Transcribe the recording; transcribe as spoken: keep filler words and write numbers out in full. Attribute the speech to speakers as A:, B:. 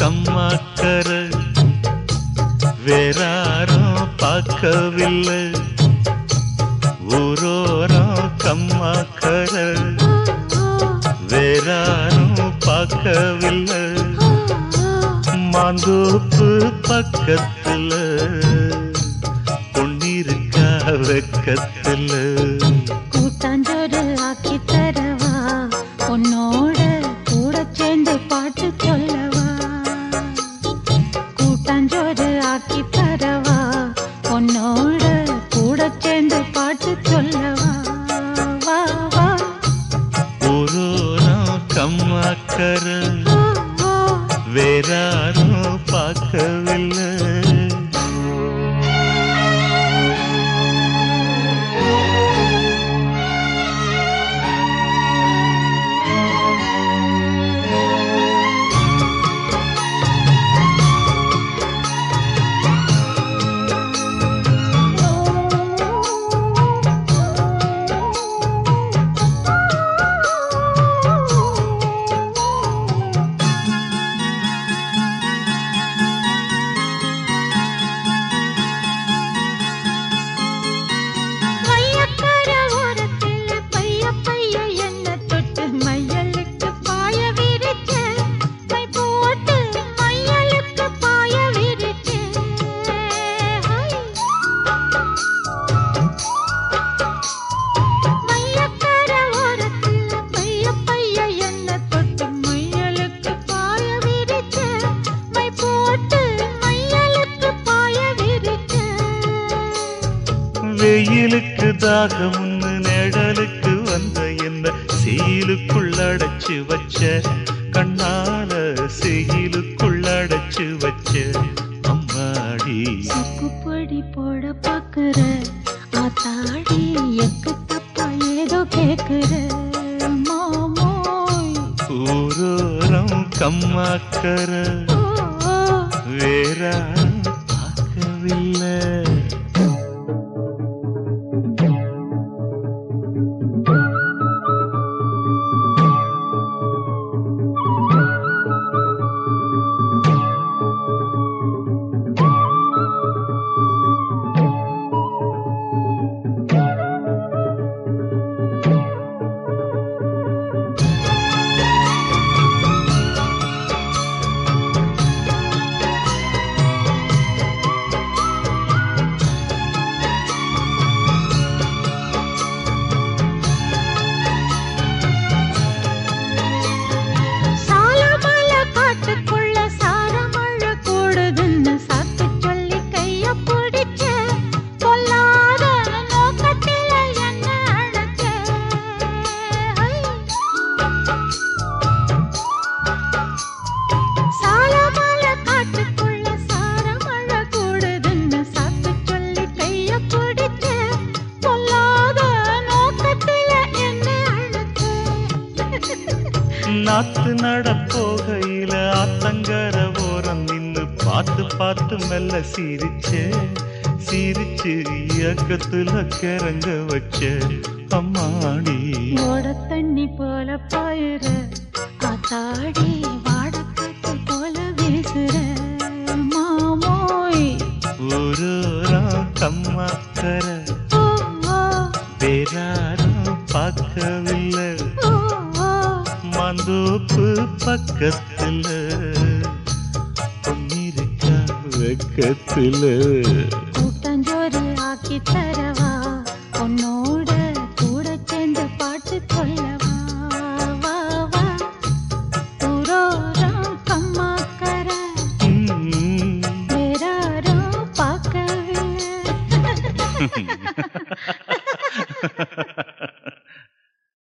A: கம்மாக்கர வேறாரும் பார்க்கவில்லை ஊரோரம் கம்மாக்கர வேறாரும் பார்க்கவில்லை மாந்தோப்பு பக்கத்துல பொன்னிருக்கா வெக்கத்துல
B: கூட்டாஞ்சோறு ஆக்கி தரவா உன்னோட கூட சேர்ந்து பாட்டு சொல்லவா கூட்டாஞ்சோறு ஆக்கி தரவா உன்னோட கூட சேர்ந்து பாட்டு சொல்லவா வா வா
A: ஊரோரம் கம்மாக்கர வேறாரும் பார்க்கவில்லை வெயிலுக்கு தாகமுன்னு நிழலுக்கு வந்த என்ன செயலுக்குள்ளடைச்சு வச்ச கண்ணால செயலுக்குள்ளடைச்சு வச்ச அம்மாடி
B: சக்குப்படி போட பாக்குற ஆத்தாடி எக்கு தப்பா ஏதோ கேக்குற மாமோய்
A: ஊரோரம் கம்மாக்கர வேற பார்க்கவில்லை நாத்து நடப்போகையில ஆத்தங்கர ஓரம் நின்னு பார்த்து பார்த்து மெல்ல சிரிச்சே சிரிச்சு இயக்கத்துல கிறங்க வச்ச அம்மாடி
B: ஓட தண்ணி போல பாயுற ஆத்தாடி வாடக்கத்து போல வீசுற மாமோய்
A: ஊரோரம் கம்மாக்கர வேறாரும் பார்க்கவில்லை மாந்தோப்பு பக்கத்துல பொன்னிருக்கா வெக்கத்துல